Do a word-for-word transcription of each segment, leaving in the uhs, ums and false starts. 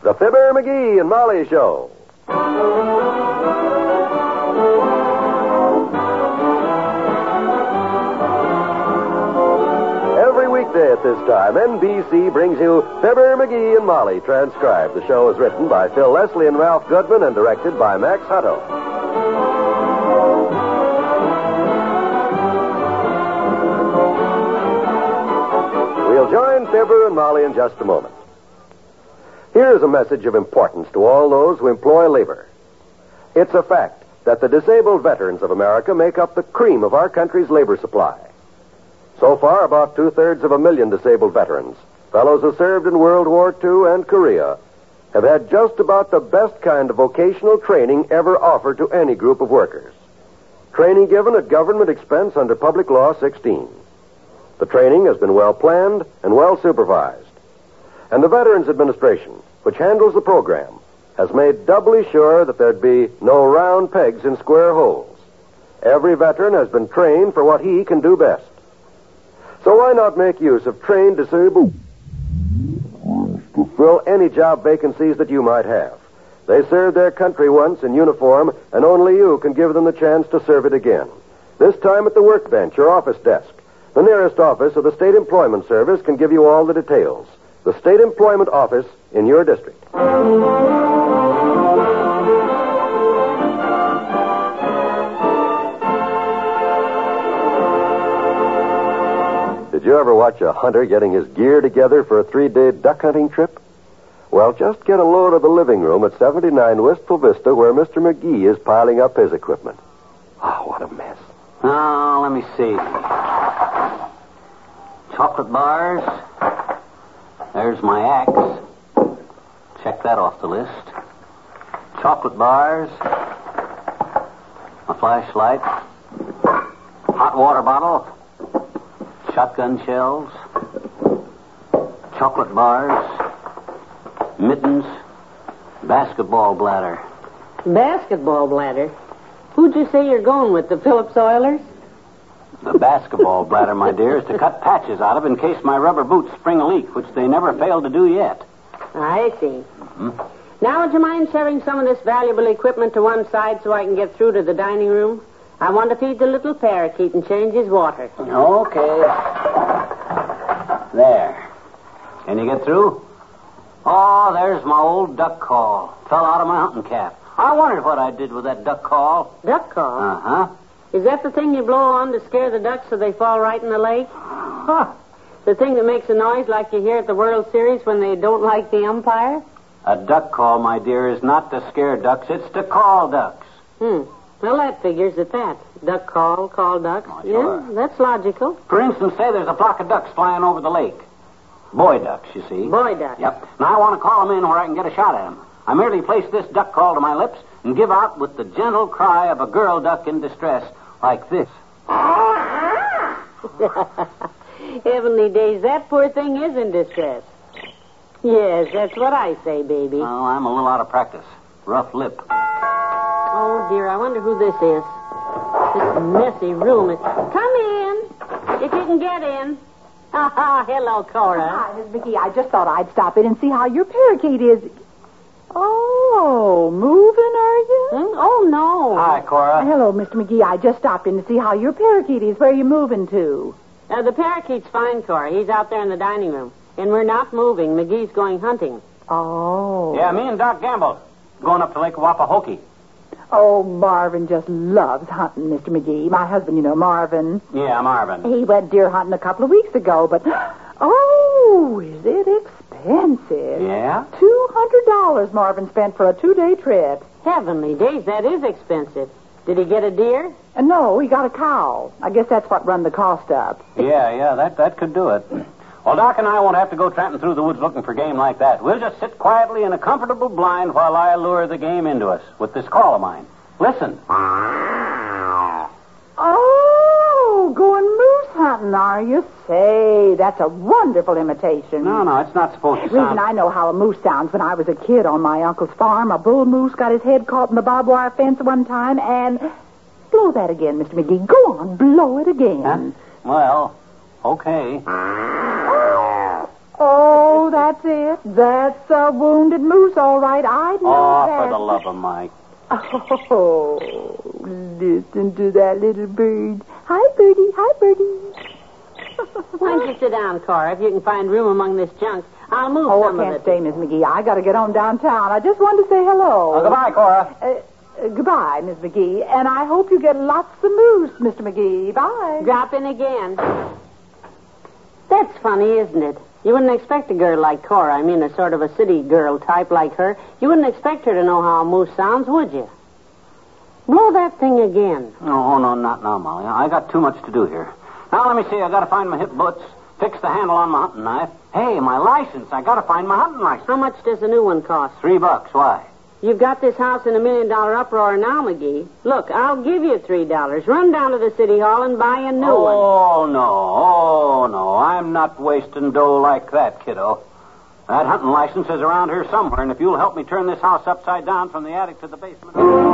The Fibber, McGee, and Molly Show. Every weekday at this time, N B C brings you Fibber, McGee, and Molly transcribed. The show is written by Phil Leslie and Ralph Goodman and directed by Max Hutto. We'll join Fibber and Molly in just a moment. Here's a message of importance to all those who employ labor. It's a fact that the disabled veterans of America make up the cream of our country's labor supply. So far, about two-thirds of a million disabled veterans, fellows who served in World War Two and Korea, have had just about the best kind of vocational training ever offered to any group of workers. Training given at government expense under Public Law sixteen. The training has been well planned and well supervised. And the Veterans Administration, which handles the program, has made doubly sure that there'd be no round pegs in square holes. Every veteran has been trained for what he can do best. So why not make use of trained disabled to fill any job vacancies that you might have? They served their country once in uniform, and only you can give them the chance to serve it again. This time at the workbench or office desk. The nearest office of the State Employment Service can give you all the details. The State Employment Office in your district. Did you ever watch a hunter getting his gear together for a three-day duck hunting trip? Well, just get a load of the living room at seventy-nine Wistful Vista where Mister McGee is piling up his equipment. Oh, what a mess. Oh, let me see. Chocolate bars. There's my axe. Check that off the list. Chocolate bars. A flashlight. Hot water bottle. Shotgun shells. Chocolate bars. Mittens. Basketball bladder. Basketball bladder? Who'd you say you're going with, the Phillips Oilers? The basketball bladder, my dear, is to cut patches out of in case my rubber boots spring a leak, which they never failed to do yet. I see. Mm-hmm. Now, would you mind shoving some of this valuable equipment to one side so I can get through to the dining room? I want to feed the little parakeet and change his water. Okay. There. Can you get through? Oh, there's my old duck call. Fell out of my hunting cap. I wondered what I did with that duck call. Duck call? Uh-huh. Is that the thing you blow on to scare the ducks so they fall right in the lake? Huh. The thing that makes a noise like you hear at the World Series when they don't like the umpire? A duck call, my dear, is not to scare ducks. It's to call ducks. Hmm. Well, that figures at that. Duck call, call ducks. Oh, sure. Yeah, that's logical. For instance, say there's a flock of ducks flying over the lake. Boy ducks, you see. Boy ducks. Yep. Now I want to call them in where I can get a shot at them. I merely place this duck call to my lips and give out with the gentle cry of a girl duck in distress, like this. Heavenly days, that poor thing is in distress. Yes, that's what I say, baby. Oh, I'm a little out of practice. Rough lip. Oh, dear, I wonder who this is. This messy room is... Come in, if you can get in. Ha ha, hello, Cora. Hi, Miss McGee. I just thought I'd stop in and see how your parakeet is. Oh, moving, are you? Hmm? Oh, no. Hi, Cora. Hello, Mister McGee. I just stopped in to see how your parakeet is. Where are you moving to? Uh, the parakeet's fine, Cora. He's out there in the dining room. And we're not moving. McGee's going hunting. Oh. Yeah, me and Doc Gamble. Going up to Lake Wapahokie. Oh, Marvin just loves hunting, Mister McGee. My husband, you know, Marvin. Yeah, Marvin. He went deer hunting a couple of weeks ago, but... Oh, is it expensive? Yeah? Two hundred dollars Marvin spent for a two-day trip. Heavenly days, that is expensive. Did he get a deer? Uh, no, he got a cow. I guess that's what run the cost up. Yeah, yeah, that, that could do it. Well, Doc and I won't have to go tramping through the woods looking for game like that. We'll just sit quietly in a comfortable blind while I lure the game into us with this call of mine. Listen. Oh, going moose hunting, are you? Say, that's a wonderful imitation. No, no, it's not supposed to Reason sound... I know how a moose sounds. When I was a kid on my uncle's farm, a bull moose got his head caught in the barbed wire fence one time, and... Blow that again, Mister McGee. Go on, blow it again. Huh? Well, okay. Oh, that That's it. That's a wounded moose, all right. I know Oh, that. for the love of Mike. Oh, listen to that little bird. Hi, birdie. Hi, birdie. Why don't you sit down, Cora, if you can find room among this junk. I'll move Oh, some I of can't it. stay, Miss McGee. I got to get on downtown. I just wanted to say hello. Oh, goodbye, Cora. Uh, uh, goodbye, Miss McGee. And I hope you get lots of moose, Mister McGee. Bye. Drop in again. That's funny, isn't it? You wouldn't expect a girl like Cora, I mean a sort of a city girl type like her, you wouldn't expect her to know how a moose sounds, would you? Blow that thing again. No, no, not now, Molly. I got too much to do here. Now, let me see. I got to find my hip boots, fix the handle on my hunting knife. Hey, my license. I got to find my hunting license. How much does a new one cost? Three bucks. Why? You've got this house in a million-dollar uproar now, McGee. Look, I'll give you three dollars. Run down to the city hall and buy a new one. Oh, no. Oh, no. I'm not wasting dough like that, kiddo. That hunting license is around here somewhere, and if you'll help me turn this house upside down from the attic to the basement...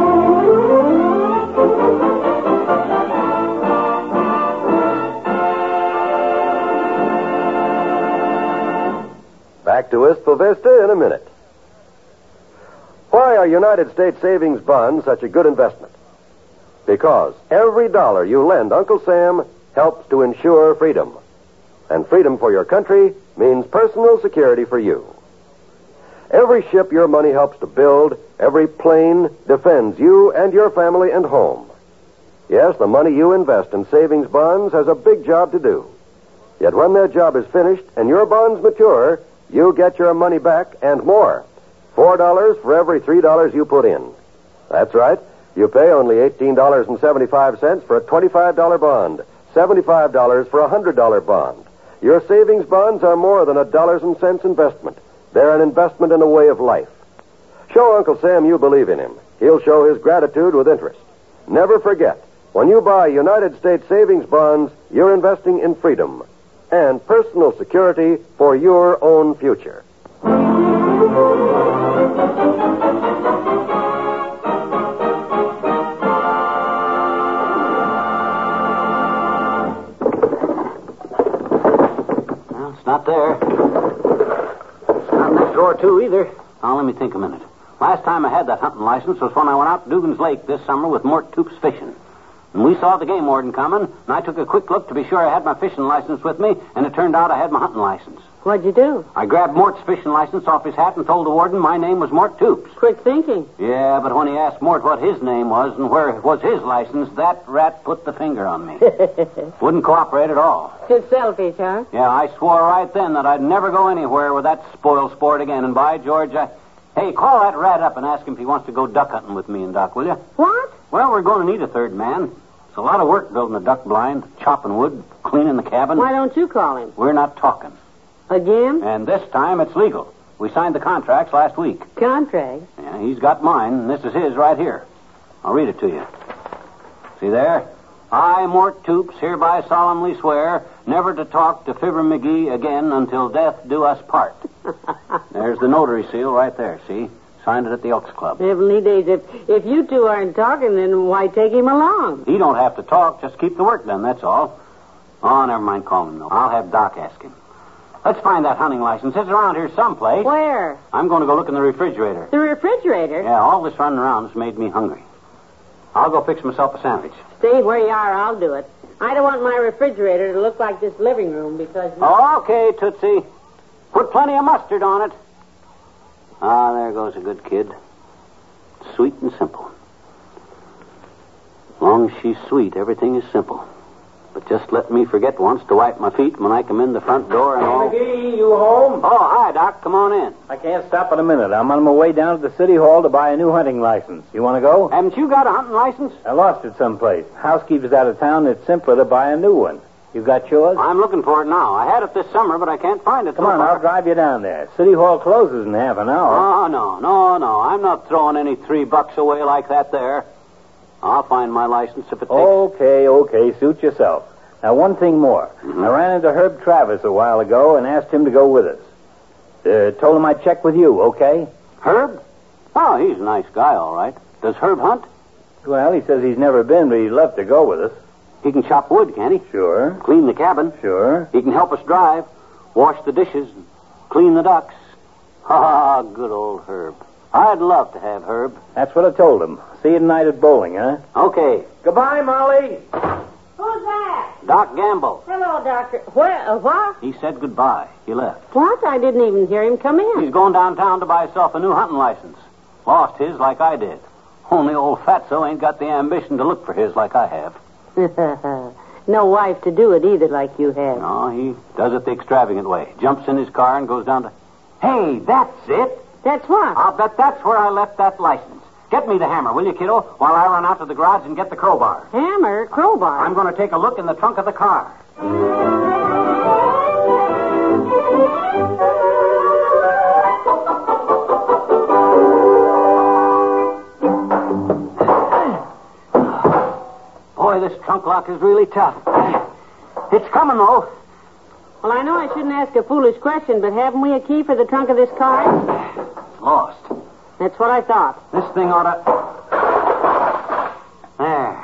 Back to Wistful Vista in a minute. Why are United States savings bonds such a good investment? Because every dollar you lend Uncle Sam helps to ensure freedom. And freedom for your country means personal security for you. Every ship your money helps to build, every plane defends you and your family and home. Yes, the money you invest in savings bonds has a big job to do. Yet when that job is finished and your bonds mature, you get your money back and more. Four dollars for every three dollars you put in. That's right. You pay only eighteen dollars and seventy-five cents for a twenty-five dollar bond, seventy-five dollars for a hundred dollar bond. Your savings bonds are more than a dollars and cents investment. They're an investment in a way of life. Show Uncle Sam you believe in him. He'll show his gratitude with interest. Never forget, when you buy United States savings bonds, you're investing in freedom and personal security for your own future. Well, it's not there. It's not in that drawer, too, either. Now, let me think a minute. Last time I had that hunting license was when I went out to Dugan's Lake this summer with Mort Toops fishing. And we saw the game warden coming, and I took a quick look to be sure I had my fishing license with me, and it turned out I had my hunting license. What'd you do? I grabbed Mort's fishing license off his hat and told the warden my name was Mort Toops. Quick thinking. Yeah, but when he asked Mort what his name was and where was his license, that rat put the finger on me. Wouldn't cooperate at all. It's selfish, huh? Yeah, I swore right then that I'd never go anywhere with that spoil sport again. And by George, I... Hey, call that rat up and ask him if he wants to go duck hunting with me and Doc, will you? What? Well, we're going to need a third man. It's a lot of work building a duck blind, chopping wood, cleaning the cabin. Why don't you call him? We're not talking. Again? And this time it's legal. We signed the contracts last week. Contract? Yeah, he's got mine, and this is his right here. I'll read it to you. See there? I, Mort Toops, hereby solemnly swear never to talk to Fibber McGee again until death do us part. There's the notary seal right there, see? Signed it at the Elks Club. Heavenly days. If, if you two aren't talking, then why take him along? He don't have to talk, just keep the work done, that's all. Oh, never mind calling him, though. I'll have Doc ask him. Let's find that hunting license. It's around here someplace. Where? I'm going to go look in the refrigerator. The refrigerator? Yeah, all this running around has made me hungry. I'll go fix myself a sandwich. Stay where you are, I'll do it. I don't want my refrigerator to look like this living room because... Oh, okay, Tootsie. Put plenty of mustard on it. Ah, there goes a good kid. Sweet and simple. As long as she's sweet, everything is simple. But just let me forget once to wipe my feet when I come in the front door and all... McGee, you home? Oh, hi, Doc. Come on in. I can't stop in a minute. I'm on my way down to the city hall to buy a new hunting license. You want to go? Haven't you got a hunting license? I lost it someplace. Housekeeper's out of town. It's simpler to buy a new one. You got yours? I'm looking for it now. I had it this summer, but I can't find it. Come so on, far. I'll drive you down there. City hall closes in half an hour. Oh, no, no, no. I'm not throwing any three bucks away like that there. I'll find my license if it takes... Okay, okay. Suit yourself. Now, one thing more. Mm-hmm. I ran into Herb Travis a while ago and asked him to go with us. Uh, told him I'd check with you, okay? Herb? Oh, he's a nice guy, all right. Does Herb hunt? Well, he says he's never been, but he'd love to go with us. He can chop wood, can't he? Sure, Clean the cabin. sure. He can help us drive, wash the dishes, clean the ducks. Ah, good old Herb. I'd love to have Herb. That's what I told him. See you tonight at bowling, huh? Okay. Goodbye, Molly. Who's that? Doc Gamble. Hello, Doctor. Where? Uh, what? He said goodbye. He left. What? I didn't even hear him come in. He's going downtown to buy himself a new hunting license. Lost his like I did. Only old Fatso ain't got the ambition to look for his like I have. No wife to do it either like you have. No, he does it the extravagant way. Jumps in his car and goes down to... Hey, that's it. That's what? I'll bet that's where I left that license. Get me the hammer, will you, kiddo, while I run out to the garage and get the crowbar. Hammer? Crowbar? I'm going to take a look in the trunk of the car. Boy, this trunk lock is really tough. It's coming, though. Well, I know I shouldn't ask a foolish question, but haven't we a key for the trunk of this car? It's lost. That's what I thought. This thing ought to... There.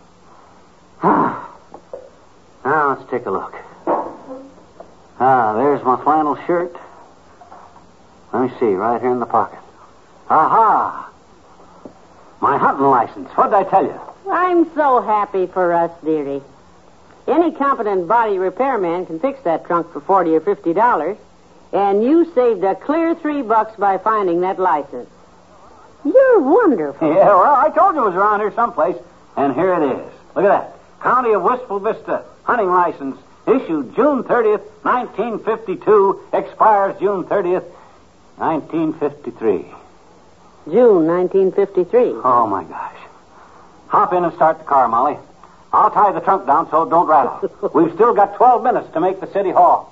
Now, let's take a look. Ah, there's my flannel shirt. Let me see, right here in the pocket. Aha! My hunting license. What'd I tell you? I'm so happy for us, dearie. Any competent body repairman can fix that trunk for forty or fifty dollars, and you saved a clear three bucks by finding that license. You're wonderful. Yeah, well, I told you it was around here someplace, and here it is. Look at that. County of Wistful Vista, hunting license, issued June thirtieth, nineteen fifty-two, expires June thirtieth, nineteen fifty-three. June nineteen fifty-three. Oh, my gosh. Hop in and start the car, Molly. I'll tie the trunk down so it don't rattle. We've still got twelve minutes to make the city hall.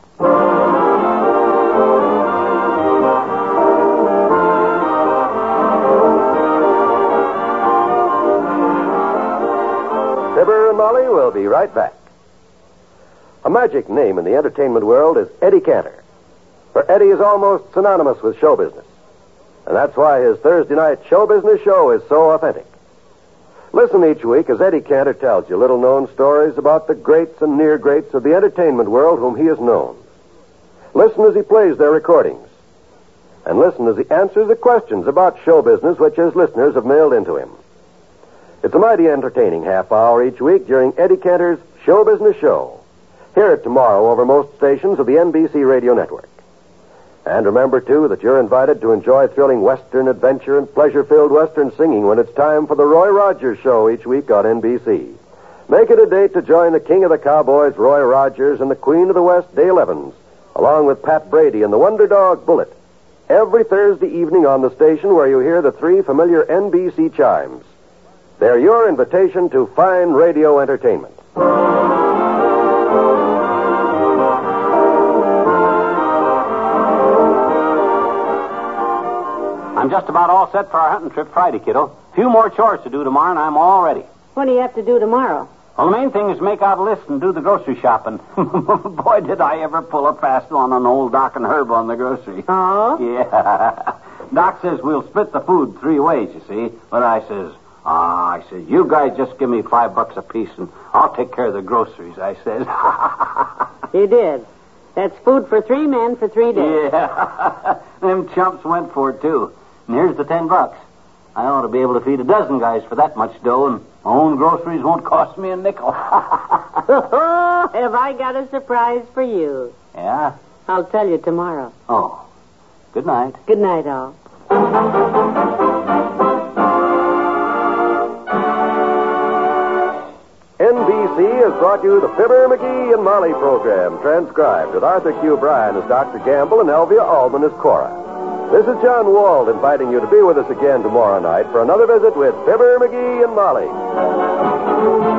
Fibber and Molly will be right back. A magic name in the entertainment world is Eddie Cantor. For Eddie is almost synonymous with show business. And that's why his Thursday night show business show is so authentic. Listen each week as Eddie Cantor tells you little-known stories about the greats and near-greats of the entertainment world whom he has known. Listen as he plays their recordings. And listen as he answers the questions about show business which his listeners have mailed into him. It's a mighty entertaining half hour each week during Eddie Cantor's Show Business Show. Hear it tomorrow over most stations of the N B C Radio Network. And remember, too, that you're invited to enjoy thrilling Western adventure and pleasure-filled Western singing when it's time for the Roy Rogers Show each week on N B C. Make it a date to join the King of the Cowboys, Roy Rogers, and the Queen of the West, Dale Evans, along with Pat Brady and the Wonder Dog, Bullet, every Thursday evening on the station where you hear the three familiar N B C chimes. They're your invitation to fine radio entertainment. I'm just about all set for our hunting trip Friday, kiddo. A few more chores to do tomorrow, and I'm all ready. What do you have to do tomorrow? Well, the main thing is make out a list and do the grocery shopping. Boy, did I ever pull a fast one on old Doc and Herb on the grocery. Oh? Yeah. Doc says we'll split the food three ways, you see. But I says, ah, I says, you guys just give me five bucks apiece, and I'll take care of the groceries, I says. You did. That's food for three men for three days. Yeah. Them chumps went for it, too. And here's the ten bucks. I ought to be able to feed a dozen guys for that much dough, and my own groceries won't cost me a nickel. Have I got a surprise for you? Yeah? I'll tell you tomorrow. Oh. Good night. Good night, all. N B C has brought you the Fibber, McGee, and Molly program, transcribed with Arthur Q. Bryan as Doctor Gamble and Elvia Allman as Cora. This is John Wald inviting you to be with us again tomorrow night for another visit with Fibber, McGee, and Molly.